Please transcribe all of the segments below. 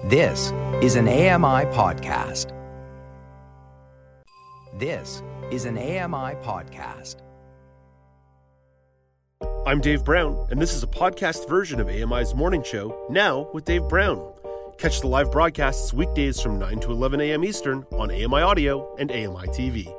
This is an AMI podcast. This is an AMI podcast. I'm Dave Brown, and this is a podcast version of AMI's Morning Show, Now with Dave Brown. Catch the live broadcasts weekdays from 9 to 11 a.m. Eastern on AMI Audio and AMI TV.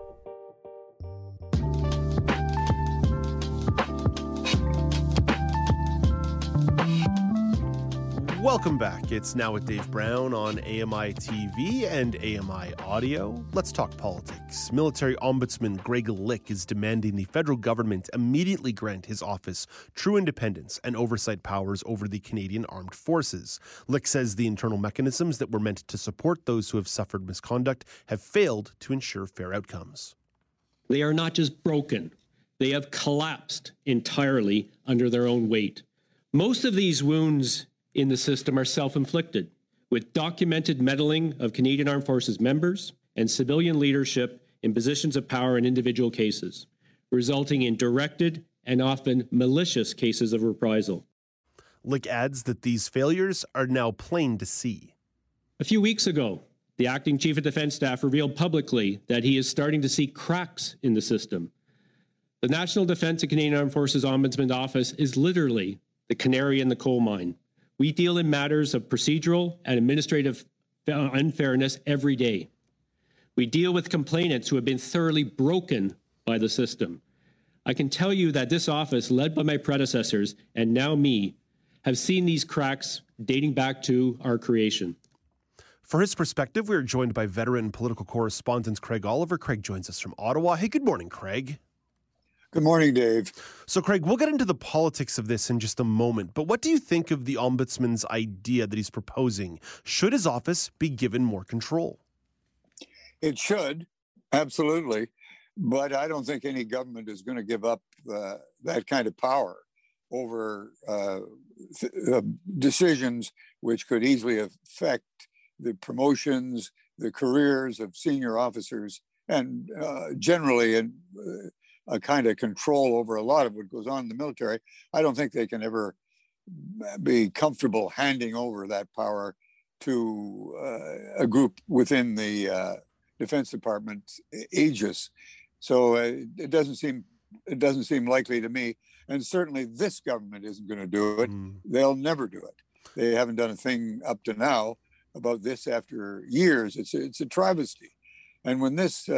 Welcome back. It's Now with Dave Brown on AMI TV and AMI Audio. Let's talk politics. Military Ombudsman Greg Lick is demanding the federal government immediately grant his office true independence and oversight powers over the Canadian Armed Forces. Lick says the internal mechanisms that were meant to support those who have suffered misconduct have failed to ensure fair outcomes. They are not just broken. They have collapsed entirely under their own weight. Most of these wounds in the system are self-inflicted, with documented meddling of Canadian Armed Forces members and civilian leadership in positions of power in individual cases, resulting in directed and often malicious cases of reprisal. Lick adds that these failures are now plain to see. A few weeks ago, the acting Chief of Defence Staff revealed publicly that he is starting to see cracks in the system. The National Defence and Canadian Armed Forces Ombudsman Office is literally the canary in the coal mine. We deal in matters of procedural and administrative unfairness every day. We deal with complainants who have been thoroughly broken by the system. I can tell you that this office, led by my predecessors and now me, have seen these cracks dating back to our creation. For his perspective, we are joined by veteran political correspondent Craig Oliver. Craig joins us from Ottawa. Hey, good morning, Craig. Good morning, Dave. So, Craig, we'll get into the politics of this in just a moment, but what do you think of the Ombudsman's idea that he's proposing? Should his office be given more control? It should, absolutely. But I don't think any government is going to give up that kind of power over decisions which could easily affect the promotions, the careers of senior officers, and generally a kind of control over a lot of what goes on in the military. I don't think they can ever be comfortable handing over that power to a group within the Defense Department's aegis. So it doesn't seem likely to me. And certainly this government isn't going to do it. They'll never do it. They haven't done a thing up to now about this after years. It's a travesty. And when this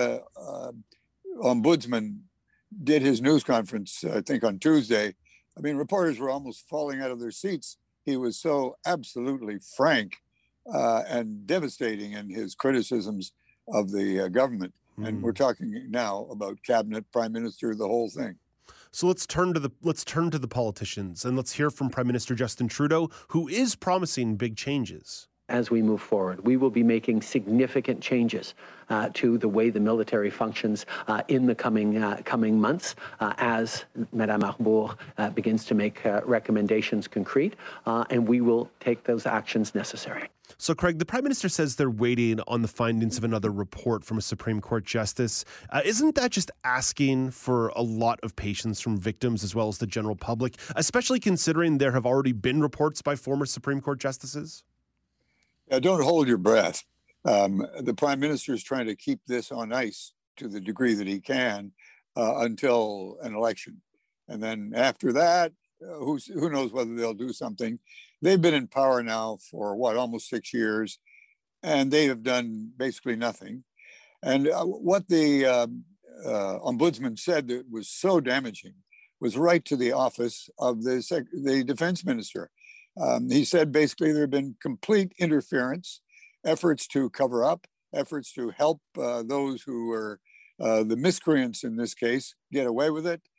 ombudsman did his news conference, I think on Tuesday, I mean, reporters were almost falling out of their seats. He was so absolutely frank and devastating in his criticisms of the government. And we're talking now about cabinet, prime minister, the whole thing. So let's turn to the politicians, and let's hear from Prime Minister Justin Trudeau, who is promising big changes. As we move forward, we will be making significant changes to the way the military functions in the coming months as Madame Arbour begins to make recommendations concrete, and we will take those actions necessary. So, Craig, the Prime Minister says they're waiting on the findings of another report from a Supreme Court justice. Isn't that just asking for a lot of patience from victims as well as the general public, especially considering there have already been reports by former Supreme Court justices? Don't hold your breath. The Prime Minister is trying to keep this on ice to the degree that he can until an election. And then after that, who knows whether they'll do something. They've been in power now for, almost 6 years, and they have done basically nothing. And what the ombudsman said that was so damaging was right to the office of the defense minister. He said basically there have been complete interference, efforts to cover up, efforts to help those who were the miscreants in this case get away with it.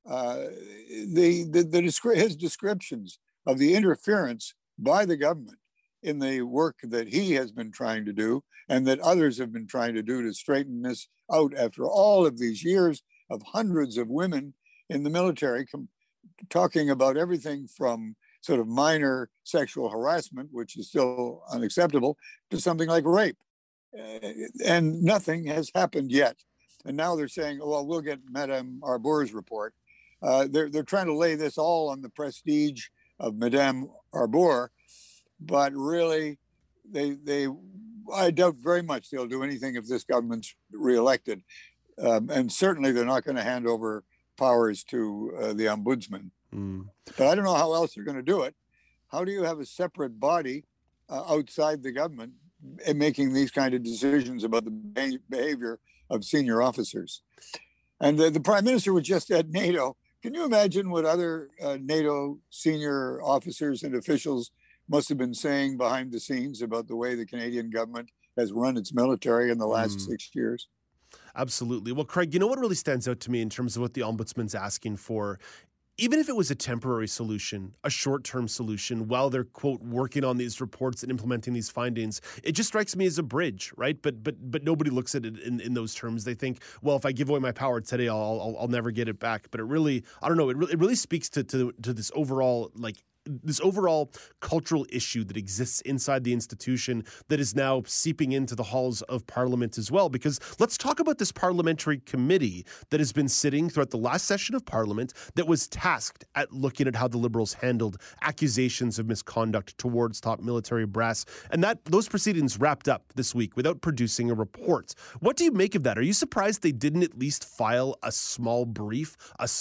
His descriptions of the interference by the government in the work that he has been trying to do and that others have been trying to do to straighten this out after all of these years of hundreds of women in the military talking about everything from sort of minor sexual harassment, which is still unacceptable, to something like rape. And nothing has happened yet. And now they're saying, oh, well, we'll get Madame Arbour's report. They're trying to lay this all on the prestige of Madame Arbour, but really I doubt very much they'll do anything if this government's reelected. And certainly they're not going to hand over powers to the ombudsman. But I don't know how else they're going to do it. How do you have a separate body outside the government making these kind of decisions about the behavior of senior officers? And the Prime Minister was just at NATO. Can you imagine what other NATO senior officers and officials must have been saying behind the scenes about the way the Canadian government has run its military in the last 6 years? Absolutely. Well, Craig, you know what really stands out to me in terms of what the Ombudsman's asking for? Even if it was a temporary solution, a short-term solution, while they're, quote, working on these reports and implementing these findings, it just strikes me as a bridge, right? But nobody looks at it in those terms. They think, well, if I give away my power today, I'll never get it back. But it really, I don't know, it really speaks to this overall, this overall cultural issue that exists inside the institution that is now seeping into the halls of Parliament as well. Because let's talk about this parliamentary committee that has been sitting throughout the last session of Parliament that was tasked at looking at how the Liberals handled accusations of misconduct towards top military brass. And those proceedings wrapped up this week without producing a report. What do you make of that? Are you surprised they didn't at least file a small brief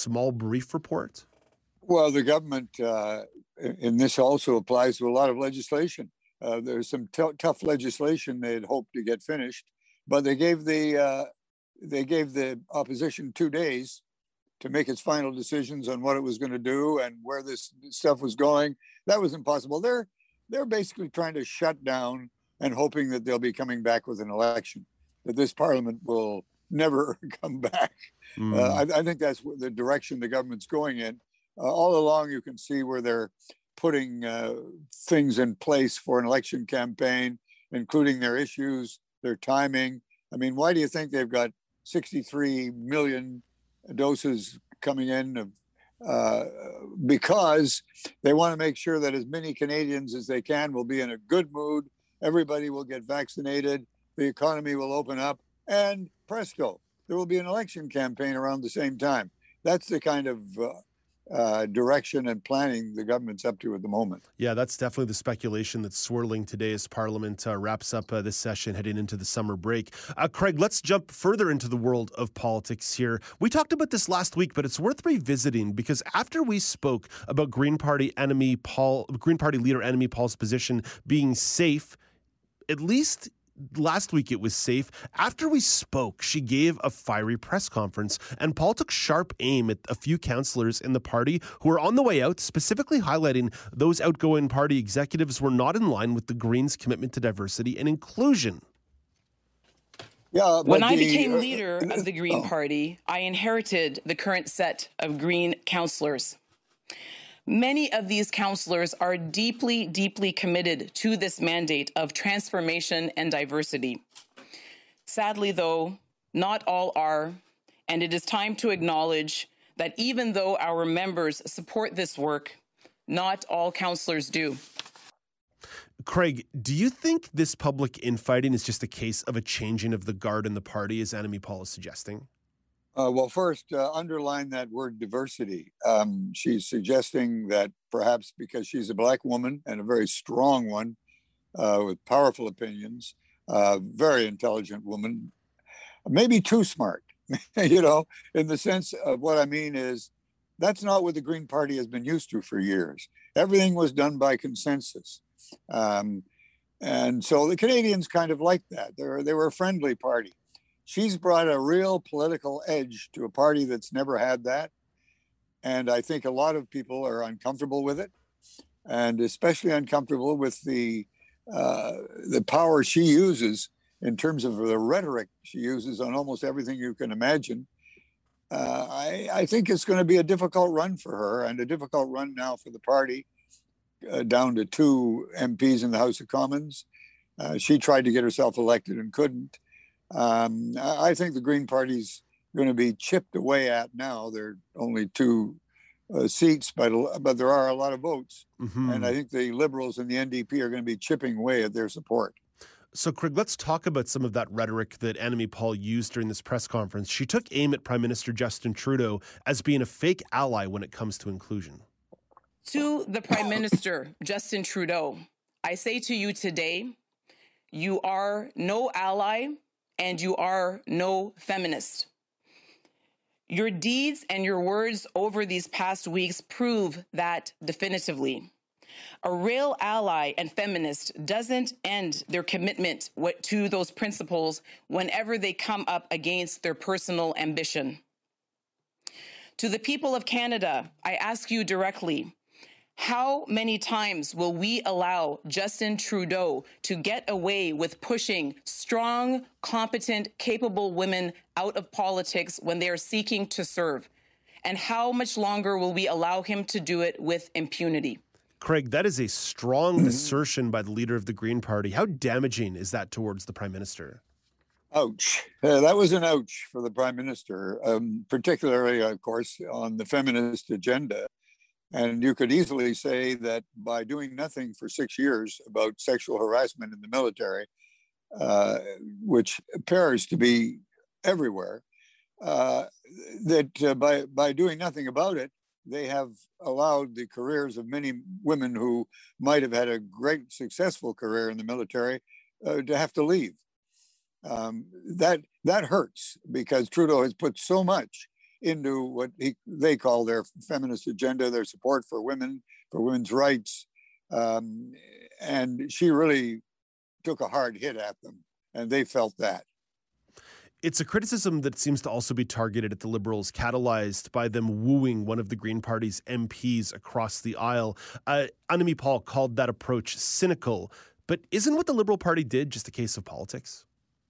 report? Well, the government, and this also applies to a lot of legislation. There's some tough legislation they had hoped to get finished, but they gave the opposition 2 days to make its final decisions on what it was going to do and where this stuff was going. That was impossible. They're basically trying to shut down and hoping that they'll be coming back with an election, that this Parliament will never come back. I think that's the direction the government's going in. All along, you can see where they're putting things in place for an election campaign, including their issues, their timing. I mean, why do you think they've got 63 million doses coming in? Because they want to make sure that as many Canadians as they can will be in a good mood. Everybody will get vaccinated. The economy will open up. And presto, there will be an election campaign around the same time. That's the kind of direction and planning the government's up to at the moment. Yeah, that's definitely the speculation that's swirling today as Parliament wraps up this session heading into the summer break. Craig, let's jump further into the world of politics here. We talked about this last week, but it's worth revisiting because after we spoke about Green Party leader Annamie Paul's position being safe, at least last week it was safe. After we spoke, she gave a fiery press conference, and Paul took sharp aim at a few councillors in the party who were on the way out, specifically highlighting those outgoing party executives were not in line with the Greens' commitment to diversity and inclusion. Yeah, when I became leader of the Green Party, I inherited the current set of Green councillors. Many of these councillors are deeply, deeply committed to this mandate of transformation and diversity. Sadly, though, not all are, and it is time to acknowledge that even though our members support this work, not all councillors do. Craig, do you think this public infighting is just a case of a changing of the guard in the party, as Annamie Paul is suggesting? Well, first, underline that word diversity. She's suggesting that perhaps because she's a Black woman and a very strong one with powerful opinions, very intelligent woman, maybe too smart, in the sense of what I mean is that's not what the Green Party has been used to for years. Everything was done by consensus. And so the Canadians kind of liked that. They were a friendly party. She's brought a real political edge to a party that's never had that. And I think a lot of people are uncomfortable with it, and especially uncomfortable with the power she uses in terms of the rhetoric she uses on almost everything you can imagine. I think it's going to be a difficult run for her, and a difficult run now for the party, down to 2 MPs in the House of Commons. She tried to get herself elected and couldn't. I think the Green Party's going to be chipped away at now. There are only 2 seats, but there are a lot of votes. Mm-hmm. And I think the Liberals and the NDP are going to be chipping away at their support. So, Craig, let's talk about some of that rhetoric that Annamie Paul used during this press conference. She took aim at Prime Minister Justin Trudeau as being a fake ally when it comes to inclusion. To the Prime Minister, Justin Trudeau, I say to you today, you are no ally and you are no feminist. Your deeds and your words over these past weeks prove that definitively. A real ally and feminist doesn't end their commitment to those principles whenever they come up against their personal ambition. To the people of Canada, I ask you directly, how many times will we allow Justin Trudeau to get away with pushing strong, competent, capable women out of politics when they are seeking to serve? And how much longer will we allow him to do it with impunity? Craig, that is a strong assertion by the leader of the Green Party. How damaging is that towards the Prime Minister? Ouch. That was an ouch for the Prime Minister, particularly, of course, on the feminist agenda. And you could easily say that by doing nothing for 6 years about sexual harassment in the military, which appears to be everywhere, that by doing nothing about it, they have allowed the careers of many women who might have had a great successful career in the military to have to leave. That hurts because Trudeau has put so much into what they call their feminist agenda, their support for women, for women's rights. And she really took a hard hit at them, and they felt that. It's a criticism that seems to also be targeted at the Liberals, catalyzed by them wooing one of the Green Party's MPs across the aisle. Annamie Paul called that approach cynical, but isn't what the Liberal Party did just a case of politics?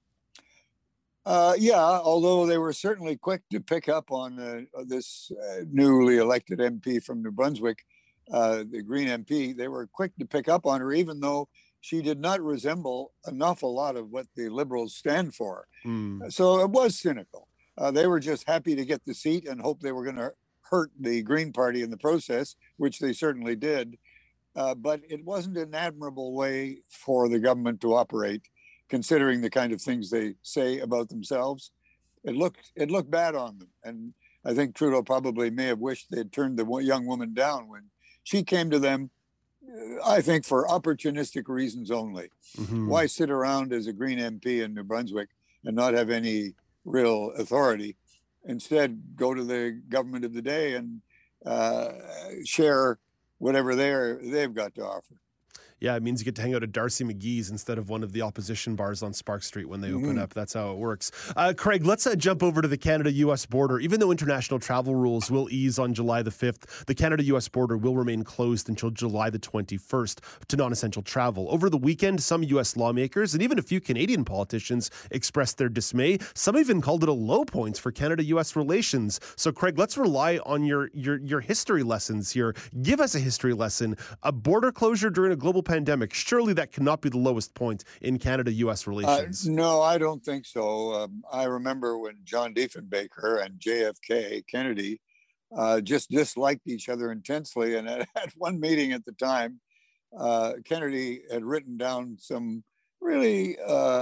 Yeah, although they were certainly quick to pick up on this newly elected MP from New Brunswick, the Green MP, they were quick to pick up on her, even though she did not resemble an awful lot of what the Liberals stand for. So it was cynical. They were just happy to get the seat and hope they were going to hurt the Green Party in the process, which they certainly did. But it wasn't an admirable way for the government to operate, considering the kind of things they say about themselves. It looked bad on them. And I think Trudeau probably may have wished they'd turned the young woman down when she came to them, I think, for opportunistic reasons only. Why sit around as a Green MP in New Brunswick and not have any real authority? Instead, go to the government of the day and share whatever they've got to offer. Yeah, it means you get to hang out at Darcy McGee's instead of one of the opposition bars on Spark Street when they open up. That's how it works. Craig, let's jump over to the Canada-U.S. border. Even though international travel rules will ease on July the 5th, the Canada-U.S. border will remain closed until July the 21st to non-essential travel. Over the weekend, some U.S. lawmakers and even a few Canadian politicians expressed their dismay. Some even called it a low point for Canada-U.S. relations. So, Craig, let's rely on your history lessons here. Give us a history lesson. A border closure during a global pandemic, surely that cannot be the lowest point in Canada-U.S. relations. No, I don't think so. I remember when John Diefenbaker and JFK Kennedy just disliked each other intensely. And at one meeting at the time, Kennedy had written down some really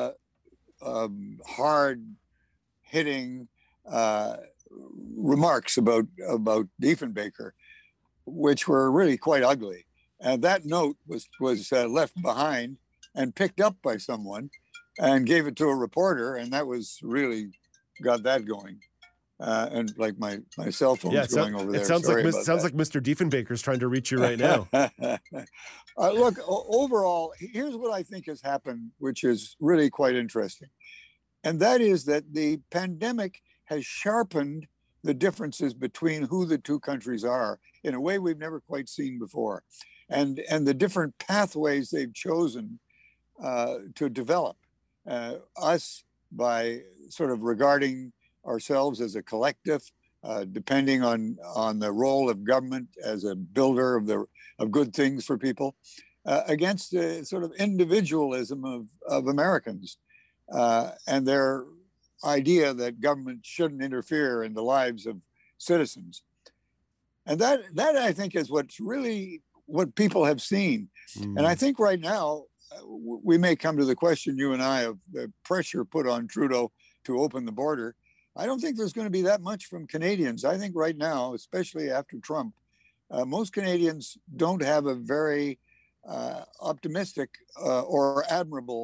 hard-hitting remarks about Diefenbaker, which were really quite ugly. And that note was left behind and picked up by someone and gave it to a reporter. And that was really got that going. And like my cell phone's going over there. It sounds like Mr. Diefenbaker's trying to reach you right now. Look, overall, here's what I think has happened, which is really quite interesting. And that is that the pandemic has sharpened the differences between who the two countries are in a way we've never quite seen before. And the different pathways they've chosen to develop. Us by sort of regarding ourselves as a collective, depending on the role of government as a builder of good things for people, against the sort of individualism of Americans and their idea that government shouldn't interfere in the lives of citizens. And that I think is what people have seen. And I think right now, we may come to the question, you and I, of the pressure put on Trudeau to open the border. I don't think there's going to be that much from Canadians. I think right now, especially after Trump, most Canadians don't have a very optimistic or admirable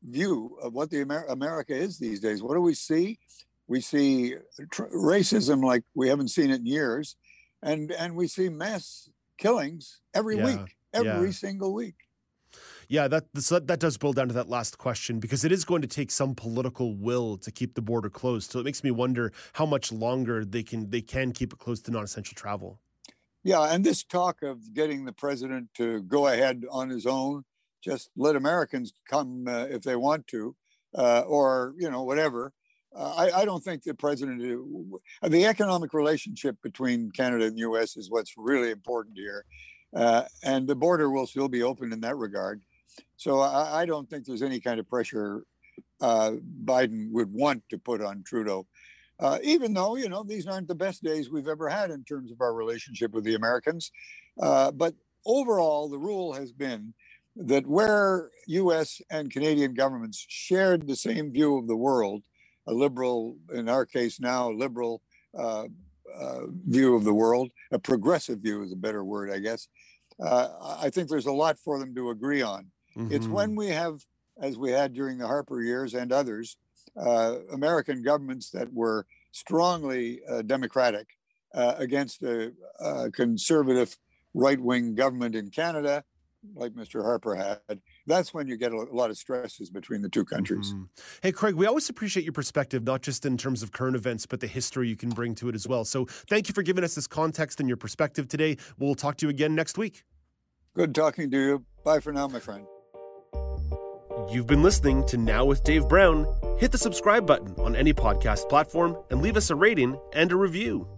view of what the America is these days. What do we see? We see racism like we haven't seen it in years, and we see mass killings every week, every single week. Yeah, that does boil down to that last question, because it is going to take some political will to keep the border closed. So it makes me wonder how much longer they can keep it closed to non-essential travel. Yeah, and this talk of getting the president to go ahead on his own, just let Americans come if they want to, or whatever. I don't think the president. The economic relationship between Canada and the U.S. is what's really important here, and the border will still be open in that regard. So I don't think there's any kind of pressure Biden would want to put on Trudeau, even though, these aren't the best days we've ever had in terms of our relationship with the Americans. But overall, the rule has been that where U.S. and Canadian governments shared the same view of the world, a liberal, in our case now, liberal view of the world, a progressive view is a better word, I guess. I think there's a lot for them to agree on. Mm-hmm. It's when we have, as we had during the Harper years and others, American governments that were strongly democratic against a conservative right-wing government in Canada, like Mr. Harper had. That's when you get a lot of stresses between the two countries. Mm-hmm. Hey, Craig, we always appreciate your perspective, not just in terms of current events, but the history you can bring to it as well. So thank you for giving us this context and your perspective today. We'll talk to you again next week. Good talking to you. Bye for now, my friend. You've been listening to Now with Dave Brown. Hit the subscribe button on any podcast platform and leave us a rating and a review.